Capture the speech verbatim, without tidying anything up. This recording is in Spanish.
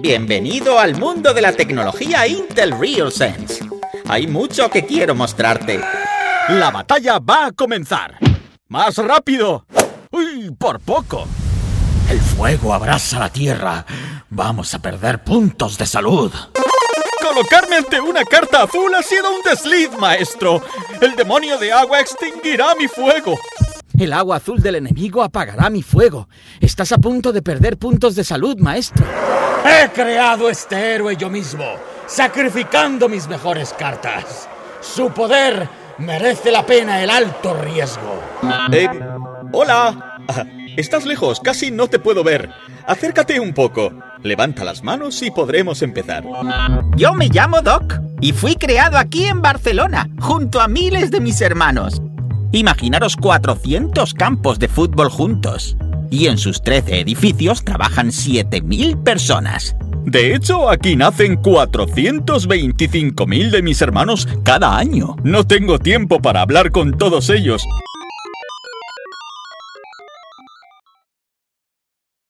Bienvenido al mundo de la tecnología Intel RealSense. Hay mucho que quiero mostrarte. La batalla va a comenzar. ¡Más rápido! ¡Uy, por poco! El fuego abrasa la tierra. Vamos a perder puntos de salud. Colocarme ante una carta azul ha sido un desliz, maestro. El demonio de agua extinguirá mi fuego. El agua azul del enemigo apagará mi fuego. Estás a punto de perder puntos de salud, maestro. He creado este héroe yo mismo, sacrificando mis mejores cartas. Su poder merece la pena el alto riesgo. Eh, hola. Estás lejos, casi no te puedo ver. Acércate un poco. Levanta las manos y podremos empezar. Yo me llamo Doc y fui creado aquí en Barcelona, junto a miles de mis hermanos. Imaginaros cuatrocientos campos de fútbol juntos. Y en sus trece edificios trabajan siete mil personas. De hecho, aquí nacen cuatrocientos veinticinco mil de mis hermanos cada año. No tengo tiempo para hablar con todos ellos.